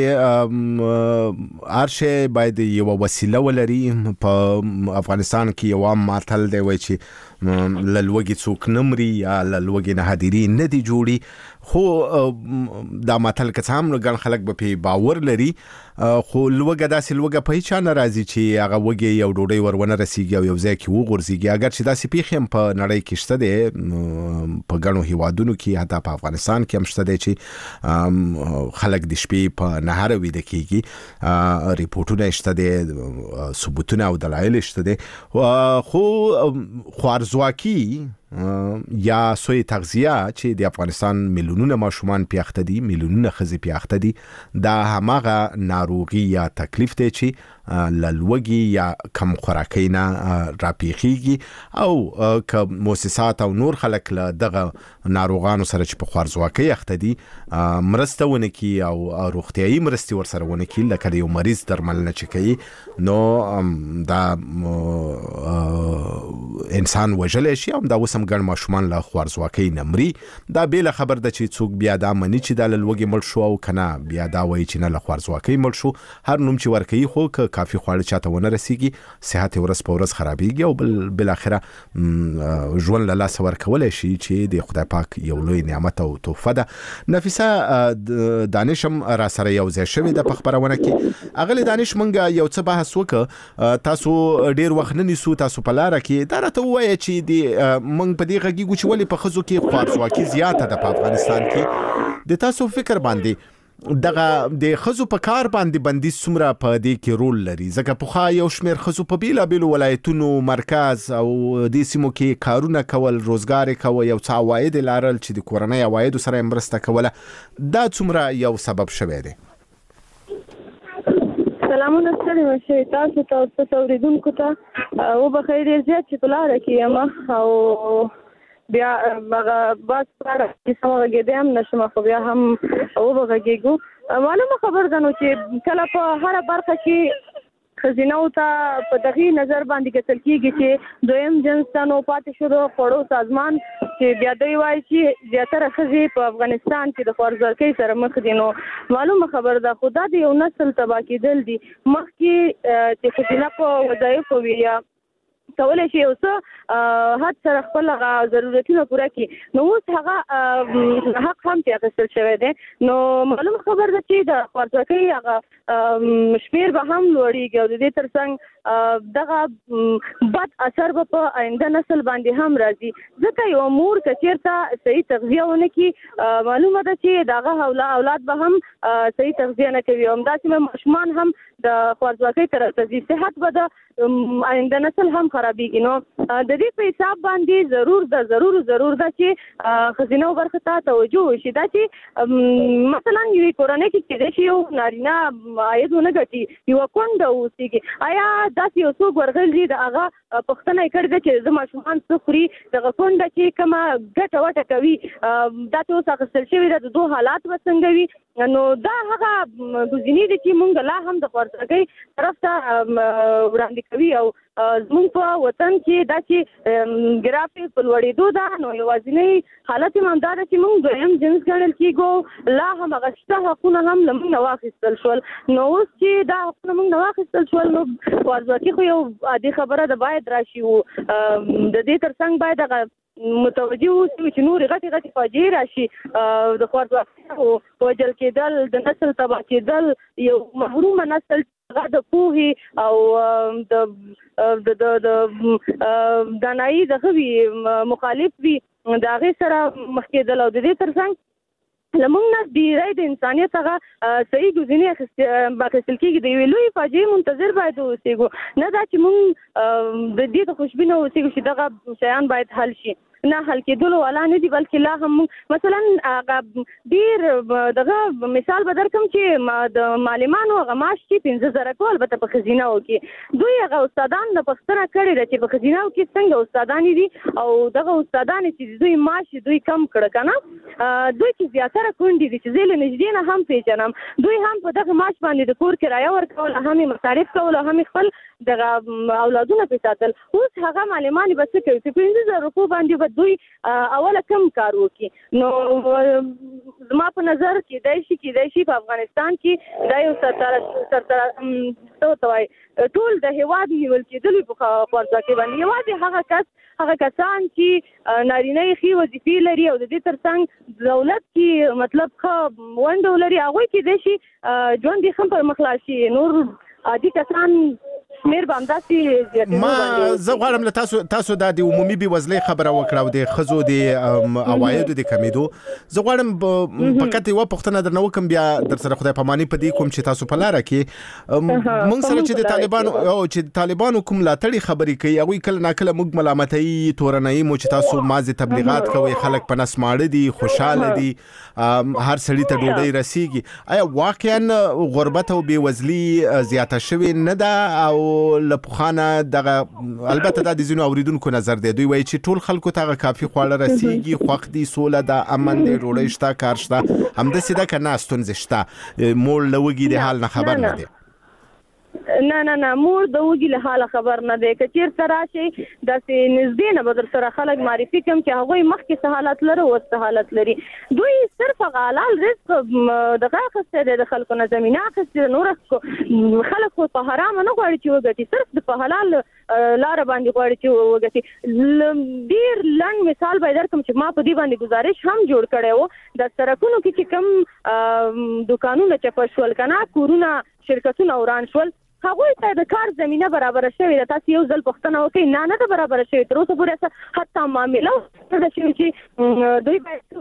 چې ارشه باید یو وسیله ولري. په افغانستان کې یو عام ماتل دی وای چې للوګي څوک نمري یا للوګي نه حاضری نه دی جوړي، خو دا ماتل که هم ګڼ خلک به په باور لري، خو لوګه داسې لوګه په هیڅ نه راځي چې هغه وګي یو ډوډۍ ورونه رسیږي او یو ځای کې وغورځيږي. اگر چې داسې پیښې هم په نړۍ کې شته دي، په ګڼو هیوادونو کې، حتی په افغانستان کې هم شته دي چې خلک د شپې په نهار ویده کیږي، ریپورتونه شته دي، ثبوتونه او دلایل شته دي. خو خوارزواکی یا سوی تغذیه چې د افغانستان میلیونونه ماشومان پیاخته دي، میلیونونه ښځې پیاخته دي، دا هماغه ناروغي یا تکلیف دی چې للوګي یا کم خوراکۍ نه راپیښیږي او که مؤسسات او نور خلک له دغه ناروغانو سره چې په خوارزواکۍ اخته دي مرسته ونه کړي او روغتیایي مرستې ورسره ونه کړي، لکه د یو مریض درملنه چې کوي، نو دا انسان وژلی شي. هم دا اوس هم ګڼ ماشومان له خوارزواکۍ نه مري. دا بېله خبر ده چې څوک بیا دا مني چې دا له لوږې مړ شو او که نه بیا دا وایي چې نه له خوارزواکۍ مړ شو. هر نوم چې ورکوي خو که کافي خواړه چاته ونه رسیږي، صحت ورځ په ورځ خرابېږي او بل بالاخره ژوند له لاسه ورکولی شي چې د خدای پاک یو لوی نعمت او تحفه ده. نفیسه دانش هم را سره یو ځای شوې ده په خپرونه کې. اغلې دانش مونږ یو څه بحث وکړه، تاسو ډېر وخت نه نیسو، تاسو په لاره کې دا راته ووایه چې د مونږ په دې غږیږو چې ولې په ښځو کې خوارزواکي زیاته ده په افغانستان کې. د تاسو فکر باندې دغه د ښځو په کار باندې بندیز څومره په دې کې رول لري؟ ځکه پخوا یو شمېر ښځو په بېلابېلو ولایتونو، مرکز او دې سیمو کې کارونه کول، روزګار یې کوه، یو څه عواید یې لرل چې د کورنۍ عوایدو سره یې مرسته کوله. دا څومره یو سبب شوی دی؟ سلامونه ستړي مشئ تاسو ته او ستاسو اورېدونکو ته. وبخښئ ډېر زیات چې په لاره کې یم او بیا هغه بس پاره چې سم غږېدی هم نشم، خو بیا هم وبغږېږو. معلومه خبر ده نو چې کله په هره برخه کې خزینه او ته په دغه نظر باندې کتل کیږي چې دویم جنس ته نو پاتې شو د خوړو سازمان چې بیا دوی وایي چې زیاتره ښځې په افغانستان کې د خوارځواکۍ سره مخ دي. نو معلومه خبره ده، خو دا د یو نسل تباه کېدل دي. مخکې چې ښځینه په وظایفو وي یا کولای شي یو څه حد سره خپل ضرورتونه پوره کړي، نو اوس هغه حق هم چې اخیستل شوی دی. نو معلومه خبره ده چې د خوارځواکۍ هغه شمېر به هم لوړېږي او د دې ترڅنګ دغه بد اثر به په آینده نسل باندې هم راځي. ځکه یو مور که چېرته صحیح تغذیه ونه کړي، معلومه ده چې د هغه اولاد به هم صحیح تغذیه نه کوي، همداسې به ماشومان هم د خوارځواکۍ طرف ته ځي، صحت به د آینده نسل هم خرابېږي. نو د دې په حساب باندې ضرور ده ضرور ضرور ده چې ښځینه برخه ته توجه وشي. دا چې مثلا یوې کورنۍ کې کېدای شي یو نارینه عاید ونه ګټي، یوه کونډه اوسېږي، آیا داسې یو څوک ورغلی د هغه پوښتنه یې کړې ده چې زه ماشومان څه خوري، دغه کونډه چې کومه ګټه وټه کوي دا چې اوس اخیستل شوې ده د دوه حالات به څنګه وي. نو دا هغه ګزینې دي چې مونږ لا هم د خوارځواکۍ طرف ته وړاندې کوي او زموږ په وطن کې دا چې ګرافي په لوړېدو ده، نو یوازینی حالت هم همدا ده چې موږ دویم جنس ګڼل کېږو، لا هم هغه شته حقونه هم له موږ نه واخیستل شول. نو اوس چې دا حقونه موږ نه واخیستل شول، نو خوارځواکي خو یو عادي خبره ده، باید راشي. و د دې ترڅنګ باید هغه متوجه اوسو چې نورې غټې غټې فاجعې راشي، د خوارځواکۍ وژل کېدل، د نسل تباه کېدل، یو محرومه نسل هغه د پوهې او د د د دانایي دغه وي مخالف وي، د هغې سره مخ کېدل. او د دې ترڅنګ له موږ نه ډېری د انسانیت هغه صحیح ګزینې اخیستل کېږي. د یوې لویې فاجعې منتظر باید واوسېږو، نه دا چې موږ د دې د خوشبینه اوسېږو چې دغه شیان باید حل شي. نه حل کېدلو والا نه دي، بلکې لا هم مثلا هغه ډېر دغه مثال به درکړم چې د معلمانو هغه معاش چې پنځه زره کو، البته په ښځینهو کې دوی هغه استادان د پوښتنه کړې ده چې په ښځینهو کې څنګه استادانې دي او دغه استادانې چې دوی معاش دوی کم کړه که نه، دوی چې زیاتره کونډې دي چې زه له نږدې نه هم پېژنم، دوی هم په دغه معاش باندې د کور کرایه ورکول، هم یې مصارف کول، هم یې خپل دغه اولادونه پرې ساتل. اوس هغه معلمانې به څه کوي چې پنځه زره روپو باندې به دوی اوله کم کار وکړي. نو زما په نظر کېدای شي کېدای شي په افغانستان کې دا یو سرتره څه ته وایي ټول د هېواد نیول کېدلو په خوارځواکۍ باندې یوازې هغه کس هغه کسان چې نارینه یې ښې وظیفې لري او د دې ترڅنګ دولت کې مطلب ښه ونډه ولري، هغوی کېدای شي ژوند یې ښه پر مخ لاړ شي. نور عادي کسان شمیر به همداسې ما زه غواړم له تاسو تاسو دا د عمومي بېوزلۍ خبره وکړه او د ښځو د عوایدو د کمېدو. زه غواړم فقط یوه پوښتنه درنه وکړم، بیا در سره خدای پاماني په دې کوم چې تاسو په لاره کې موږ سره چې د طالبانو او چې د طالبانو کوم ملاتړي خبرې کوي، هغوی کله ناکله موږ ملامتوي، تورنوي مو چې تاسو مازې تبلیغات کوئ، خلک په نس ماړه دي، خوشحاله دي، هر سړي ته ډوډۍ رسیږي. آیا واقعا غربت او بېوزلي زیاته شوې نه ده؟ او له پخوانه دغه البته دا د ځینو اوریدونکو نظر دی، دوی وایي چې ټول خلکو ته هغه کافي خواړه رسیږي، خوښ دي، سوله ده، امن دی، ډوډۍ شته، کار شته، همداسې ده که نه ستونزې شته، مور له وږي د حال نه خبر نه دی؟ نه نه نه مور د وږي له حاله خبر نه دی. که چېرته راشي داسې نږدې نه به در سره خلک معرفي کړم چې هغوی مخکې څه حالت لري اوس څه حالت لري. دوی صرف هغه حلال رزق دغه اخیستی دی، د خلکو نه زمینه اخیستې ده، نور خلک خو په حرامه نه غواړي چې وګټي، صرف د په حلال لاره باندې غواړي چې وګټي. ډېر لنډ مثال به یې درکړم چې ما په دې باندې ګزارش هم جوړ کړی و، د سړکونو کې چې کوم دوکانونه چپه شول که نه، کورونه شرکتونه وران شول، هغوی ته د کار زمینه برابره شوې ده. تاسو یو ځل پوښتنه وکړئ، نه نه ده برابره شوې، تر اوسه پورې حتی معامله ده شوې چې دوی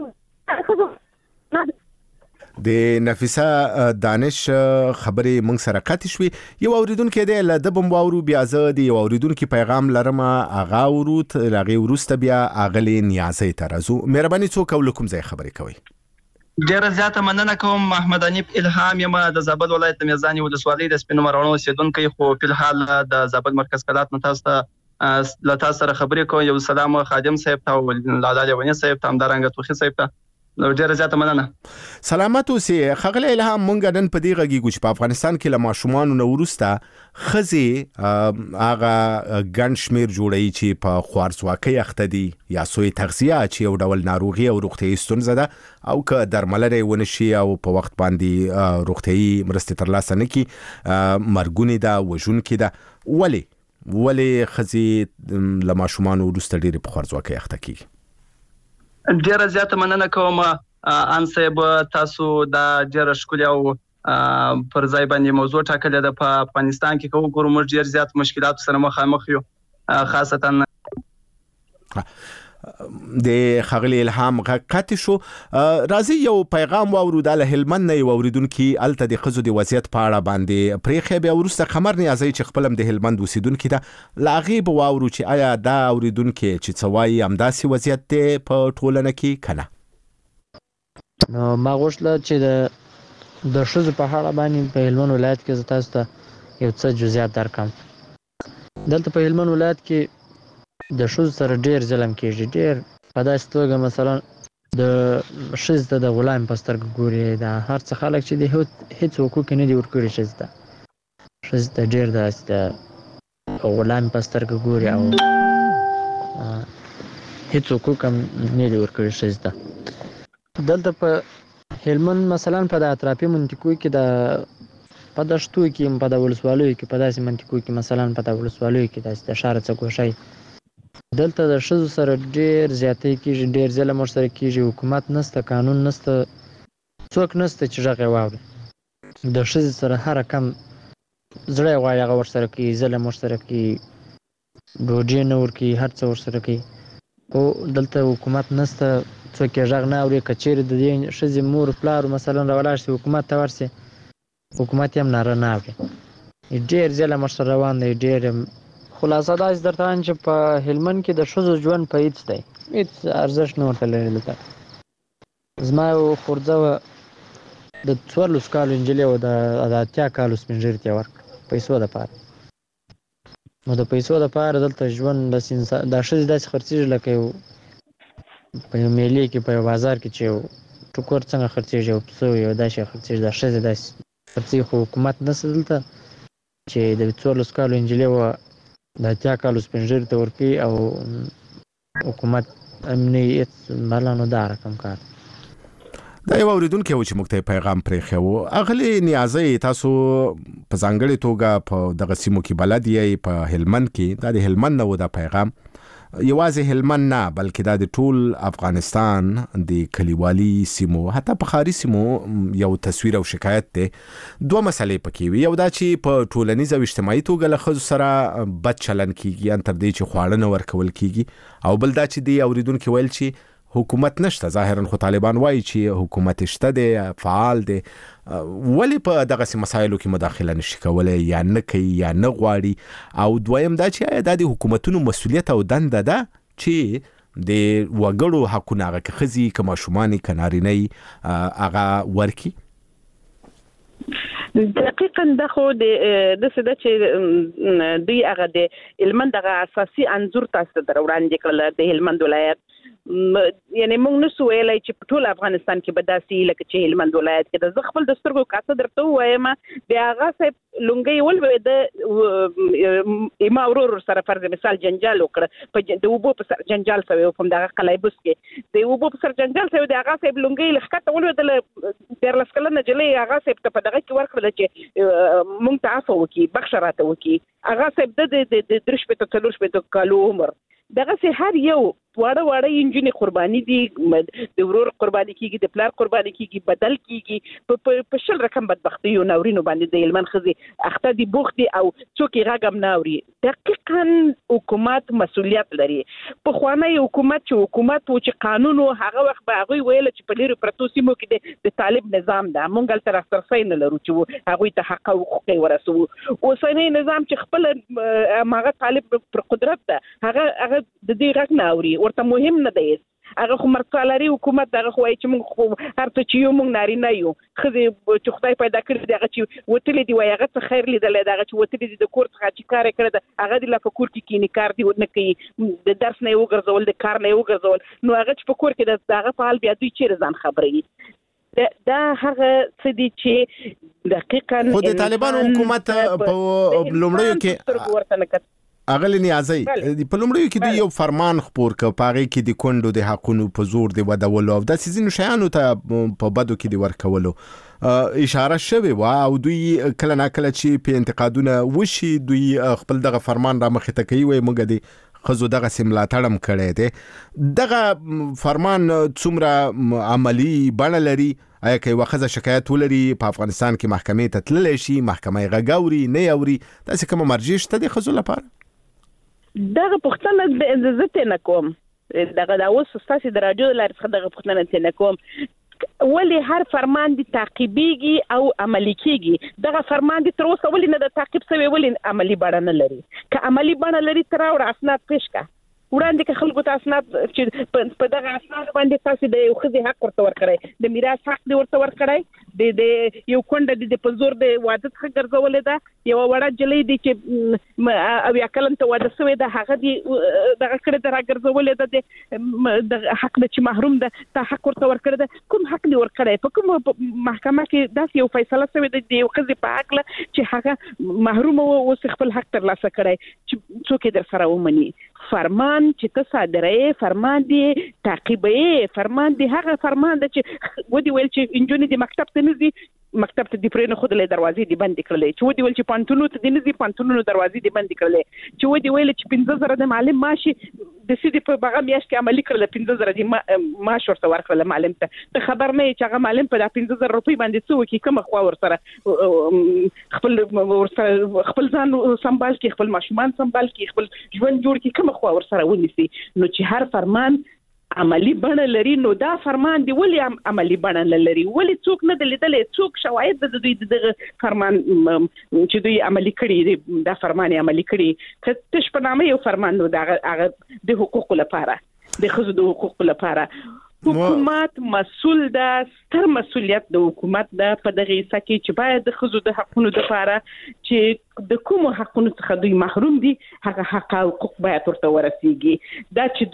باید. د نفیسه دانش خبرې موږ سره قطع شوې. یو اوریدونکی دی له ده به م واورو، بیا زه د یو اوریدونکي پیغام لرم، هغه اورو، له هغې وروسته بیا اغلې نیازۍ ته راځو. مهرباني څوک او له کوم ځای خبرې کوئ؟ ډیره زیاته مننه کوم. محمد حنیف الهام یم، د زابل ولایت د میزانې ولسوالۍ د سپینو مرغانو اوسېدونکی، خو په الحال د زابل مرکز کلات نه تاسو ته له تاسو سره خبرې کوم. یو سلام خادم صاحب ته او لاله لیونی صاحب ته، همدارنګه توخي صاحب ته. نو ډیره زیاته مننه. سلامات اوسې. خغله الهام مونږ نن په دې غږیږو چې په افغانستان کې له ماشومان نو ورسته خزي هغه ګڼ شمیر جوړي چې په خوارځواکۍ اخته دي یا سوی تغذیه چې یو ډول ناروغي او روغتي ستونزه ده او که درملنه ونشي او په وخت باندې روغتي مرسته ترلاسه نه کی مرګونی ده وژونکې ده ولی ولی خزي له ماشومان ورسته ډېر په خوارځواکۍ اخته کیږي. ډیره زیاته مننه کوم ان صاحب تاسو دا ډیره ښکلې او پر ځای باندې موضوع ټاکلې ده. په افغانستان کې کوم ګورو موږ ډیر زیات مشکلات سره مخامخ یو خاصتا د خغلی الهام غکات شو. راځي یو پیغام واورو د هلمند نه اوریدونکو الته د خزو د وضعیت په اړه باندې پرېخه به ورسته خمر نیازي چې خپلم د هلمند اوسیدونکو ته لاغيب واورو چې آیا دا اوریدونکو چې څوای امداسي وضعیت ته په ټولنه کې کنه. نو ما غوښتل چې د د شوز په اړه باندې په هلمند ولایت کې تاسو ته یو څه جزئیات درکم. دلته په هلمند ولایت کې د شوز سره ډیر ظلم کیږي. ډیر په داسې توګه مثلا د شوز د غلام په سترګه ګوري. دا هر څه خلک چې د هیڅ حقوق نه دي ورکړي شوز ته شوز ته ډیر د غلام په سترګه ګوري او هیڅ حقوق هم نه دي ورکړي شوز ته. دلته په هلمند مثلا په د اطرافي منطقو کې د په دشتو کې په د ولسوالیو کې په داسې منطقو کې مثلا په د ولسوالیو کې د اشاره څخه دلته د شذو سره ډیر زیاتې کیږي. ډیر ظلم ورسره کیږي. حکومت نسته، قانون نسته، څوک نسته چې ژغه واوري. د شذو سره هر کم زړه غواړي هغه ورسره کوي، ظلم ورسره کوي، ډوډۍ نه ورکوي، هر څه ورسره کوي. او دلته حکومت نسته، څوک یې ژغ نه اوري. کچېرې د دې ښځې مور پلار مثلا راولاړ شي حکومت ته ورسي، حکومت یې هم ناره نه اوري. ډیر ظلم ورسره روان دی. ډیر خلاصه دا درته وایم چې په هلمند کې د ښځو ژوند په هیڅ دی هیڅ ارزښت نه ورته لري. لکه زما یو خورځه د څوارلس کالو نجلۍ وه، د اتیا کالو سپین ږیري ته یې ورکړه پیسو دپاره. نو د پیسو دپاره دلته ژوند داسې دا ښځې داسې خرڅېږي لکه یو په یو میلې کې په یو بازار کې چې یو ټوکر څنګه خرڅېږي، یو پسه یو داسې خرڅېږي. دا ښځې داسې خرڅېږي. خو حکومت نشته دلته چې د څوارلس کالو نجلۍ وه د اتیا کالو سپین ږیري ته ورکوي او حکومت امني هېڅ بله نو دا رقم کار. دا یو اوریدونکی و چې موږ ته پیغام پرېښی و. اغلې نیازۍ تاسو په ځانګړې توګه په دغه سیمو کې بلد یې په هلمند کې. دا د هلمند نه و دا پیغام، یوازې هلمند نه بلکې دا د ټول افغانستان د کلیوالي سیمو حتی په ښاري سیمو یو تصویر او شکایت دی. دوه مسلې پکې وي. یو دا چې په ټولنیز او اجتماعي توګه له ښځو سره بد چلن کیږي ان تر دې چې خواړه نه ورکول کیږي. او بل دا چې دی اوریدونکي ویل چې حکومت نشته. ظاهرا خو طالبان وایي چې حکومت شته دی، فعال دی، ولی په دغه مسایلو کې مداخله نشي کولای یا نه کوي یا نه غواړي. او دویم دا چې آیا د حکومتونو مسؤلیت او دنده ده چې د وګړو حقونه هغه که ښځې که ماشومان که نارینه هغه ورکي. دقیقاً دا خو د داسې ده چې دوی هغه د هلمند دغه اساسي انځور تاسو ته در وړاندې کړل د هلمند ولایت. یعنی موږ نشو ویلی چې په ټول افغانستان کې به داسې لکه چې هلمند ولایت کې ده. زه خپل د سترګو کاسه درته ووایم د هغه صاحب لونګۍ ولوېده، ما ورور سره فرض مثال جنجال وکړه، د اوبو په سر جنجال شوی و په همدغه قلعه بست کې د اوبو په سر جنجال شوی. د هغه صاحب لونګۍ له ښکته ولوېدله. دیارلس کلنه نجلۍ هغه صاحب ته په دغه کې ورکړله چې موږ ته عفو وکړي، بخښه راته وکړي. هغه صاحب د د درې شپېته څلور شپېته کالو عمر. دغسې هر یو واړه واړه نجونې قرباني دي، د ورور قرباني کیږي، د پلار قرباني کیږي، بدل کیږي په شل رقم بدبختیو ناورینو باندې د هلمند ښځې اخته دي، بوخت دي او څوک یې غږ هم نه اوري. دقیقاً حکومت مسؤلیت لري. پخوانی حکومت چې حکومت و چې قانون و هغه وخت به هغوی ویله چې په لیرې پرتو سیمو کې د طالب نظام ده، موږ هلته راسرسی نه لرو چې هغوی ته حق او حقوق یې ورسوو. اوسنی نظام چې خپله هماغه طالب پر قدرت ده، هغه هغه د دې غږ نه اوري، ورته مهم نه دی. هغه خو مرکزي حکومت دغه خو چې موږ هر څه چې یو موږ نارینه یو خزي چې خدای پیدا کړی دغه چې وتلې دی وای هغه څه خیر لیدل دغه چې وتلې دی د کور څخه چې کار کړی هغه د لفکور کې کینی کار دی ونه کوي د درس نه یو ګرځول د کار نه یو ګرځول نو هغه چې په کور کې دغه په حال بیا دوی چیرې ځان خبري دا هغه څه دي چې دقیقاً خو د طالبانو حکومت په لومړیو کې اغلی نیازی په لومړیو کې د یو فرمان خپور ک پاره کې د کندو د حقونو په زور دی ودولو او د سيزینو شیانو ته په بدو کې دی ورکولو اشاره شوی و او دوی کله نا کله چې په انتقادونه وشي دوی خپل دغه فرمان را مخې ته کوي وي موږ د خزو دغه سیملا تړم کړی دی دغه فرمان څومره عملی بڼه لري آیا که وخزه شکایت ولري په افغانستان کې محکمې ته تللی شي محکمه غاوري نه اوري تاسو کوم مرجع شته د خزو لپاره دغه پښتنه د عزت نه کوم دغه د اوس ستاسو د رادیو لارې څخه دغه پښتنه نه کوم ولی هر فرمان دي تعقیبيږي او عملي کیږي دغه فرمان دي تر اوسه ولی نه د تعقیب سوی ولی عملي بڼه نه لري که عملي بڼه لري تر اور اسناد پېښ کا وړاندې که خلکو ته اسناد چې په دغه اسناد باندې تاسو د یو خزي حق ورته ورکړی د میراث حق دی ورته ورکړی د یو کونډه د پزور د واده څخه ګرځولې ده یو وړه جلې دي چې او یا کلم ته واده سوی ده هغه دی دغه کړه د راګرځولې ده د حق د چې محروم ده ته حق ورته ورکړی ده کوم حق دی ورکړی په کوم محکمه کې داس یو فیصله سوی ده د یو خزي په حق چې هغه محروم او خپل حق ترلاسه کړی چې څوک در سره ومني فرمان چې ته صادرې فرمان دی تعقیبې فرمان دی هغه فرمان دی چې ودی ویل چې انجونی دی مکتب ته نزي مکتب ته دی پرې خود له دروازې دی بند کړلې چې ودی ویل چې پانتونو ته دی نزي پانتونو دروازې دی بند کړلې چې ودی ویل چې پنځه زره د معلم ماشي د سې په بغه میاش کې عملي کړل پنځه زره دی ماش ورته ورکړل معلم ته ته خبر نه چې هغه معلم په پنځه زره روپۍ باندې څو کې کوم خو ورسره خپل ورسره خپل ځان سمبال کې خپل ماشومان سمبال کې خپل ژوند جوړ کې کوم خو ورسره ونیسي نو چې هر فرمان عملی بڼه لري نو دا فرمان دی ولی عملی بڼه لري ولی څوک نه دلیدلې څوک شواهد د دوی دغه فرمان چې دوی عملی کړي دا فرمان عملی کړي که تش په نامه یو فرمان نو دا د حقوقو لپاره د خزو د حقوقو لپاره حکومت مسؤل ده ستر مسؤلیت د حکومت ده په دغه سکه چې باید د خزو د حقونو لپاره چې د کوم حقونو څخه دوی محروم دي هغه حق او حقوق باید ورته ورسیږي دا چې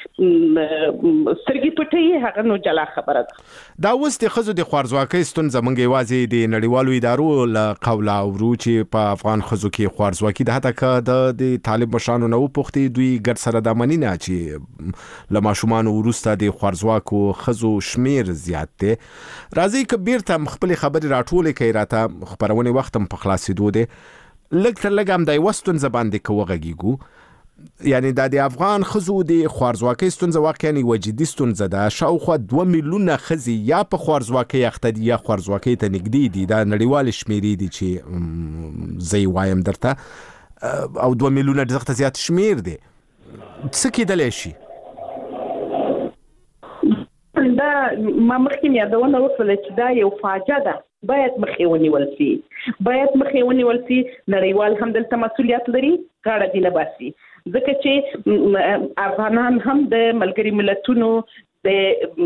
دوی سرګي پټي هغه نو جلا خبره ده دا اوس د خزو د خوارزواکۍ ستون زمونږ یوازې د نړیوالو ادارو له قوله ورو چې په افغان خزو کې خوارزواکي ده حتی که د طالب مشرانو نه وپوښتي دوی ګډ سره د مننه چې له ماشومان ورسته د خوارزواکۍ کو خزو شمیر زیات دی راځي کبیر ته خپل خبري راټولې کوي راته خبرونه وختم په خلاصېدو دی لږ تر لږ هم د وستون زبان دی کوغږیګو یعنی د افغان خزو د خوارزواکۍ ستونزه واقعا وجدي ستونزه ده شاوخوا دوه میلیونه خزي یا په خوارزواکۍ اخته دي یا خوارزواکۍ ته نږدې دي دا نړیوال شمیرې دي چې زی وایم درته او دوه میلیونه ډېر زیات شمیر دي څه کېدلی شي دا ما مخکې یادونه وکړه چې دا یو فاجعه ده باید مخې ونیول شي باید مخې ونیول شي نړیوال هم دلته مسؤلیت لري غاړه دی نه باسي ځکه چې افغانان هم د ملګری ملتونو د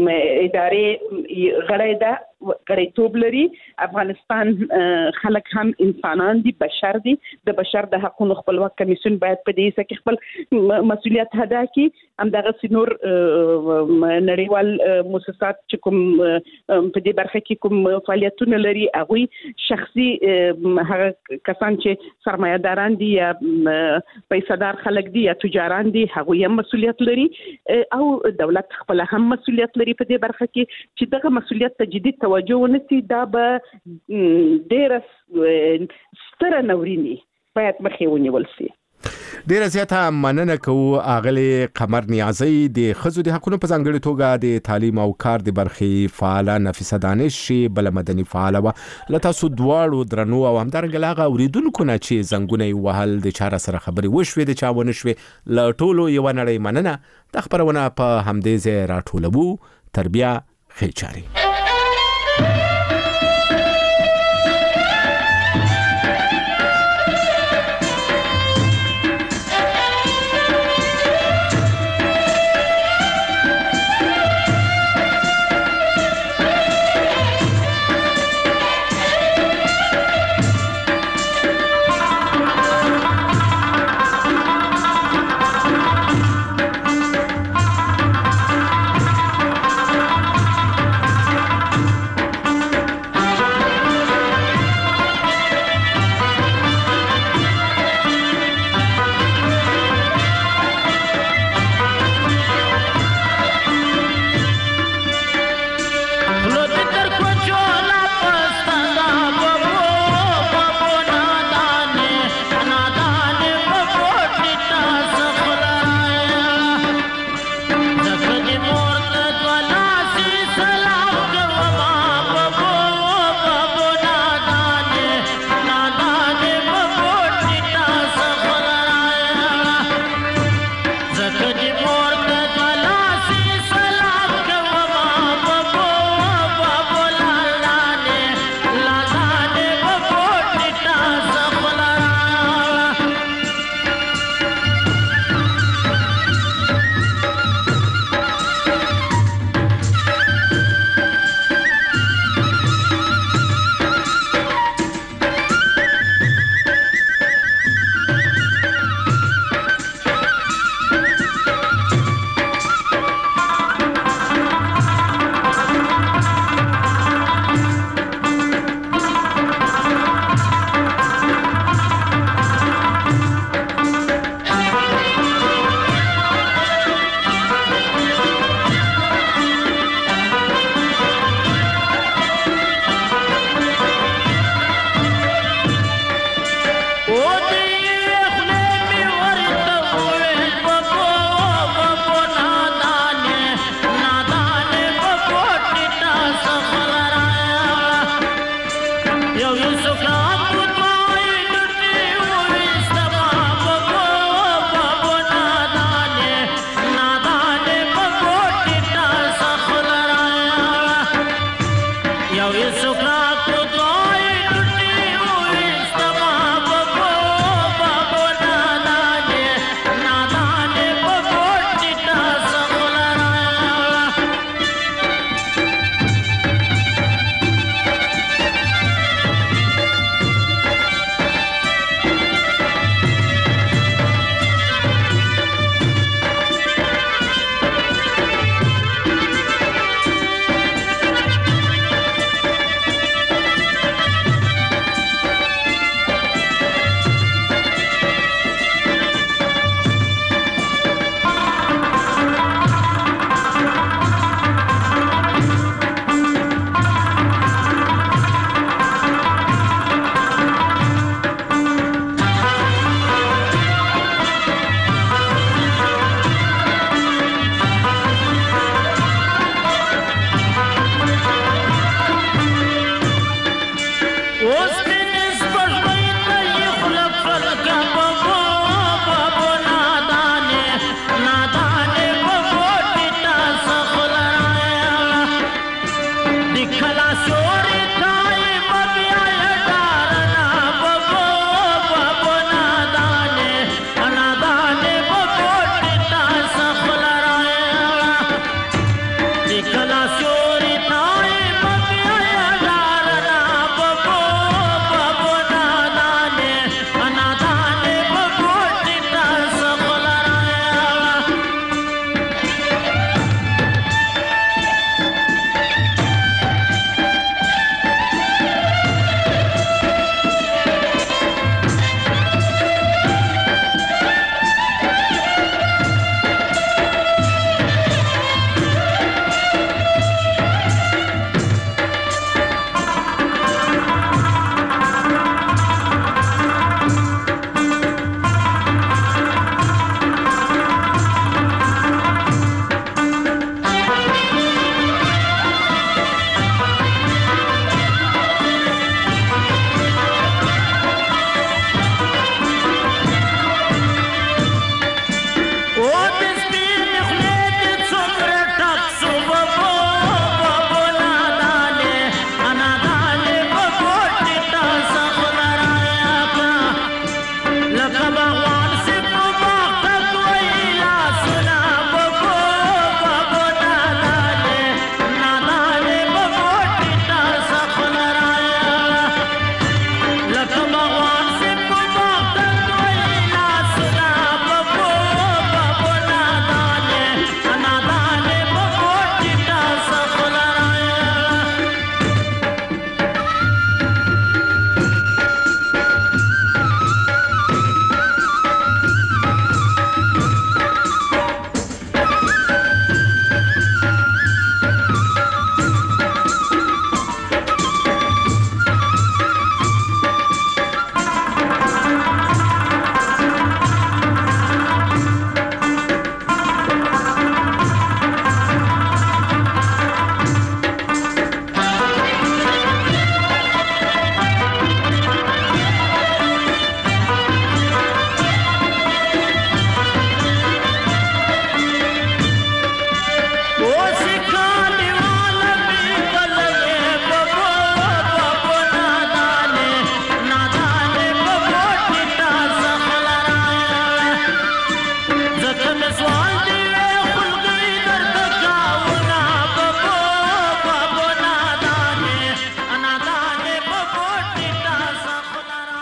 ادارې غړی ده غړیتوب لري افغانستان خلک هم انسانان دي بشر دي د بشر د حقوقو خپلواک کمیسیون باید په دې ځکه خپل مسؤلیت ادا کړي همدغه سينور نړیوال مؤسسات چې کوم په دې برخه کې کوم فعالیتونه لري هغه شخصي هغه کسان چې سرمایه‌داران دي یا پیسادار خلک دي یا تجاران دي هغه هم مسؤلیت لري او دولت خپل هم مسؤلیت لري په دې برخه کې چې دغه مسؤلیت ته جدي توجه ونسی دا به ډېر ستر نورینی باید مخې ونیول شي ډیره زیاته مننه کوو اغلی قمر نیازی د خزو د حقوقو په ځانګړي توګه د تعلیم او کار د برخې فعال نفیسه دانش بل مدني فعال و لته سو دواړو درنو او همدارنګه لاغه اوریدونکو نه چې زنګونه وهل د چاره سره خبري وشوي د چاونه شوي ل ټولو یو نړۍ مننه د خبرونه په همدې ځای راټولبو تربیه خېچاري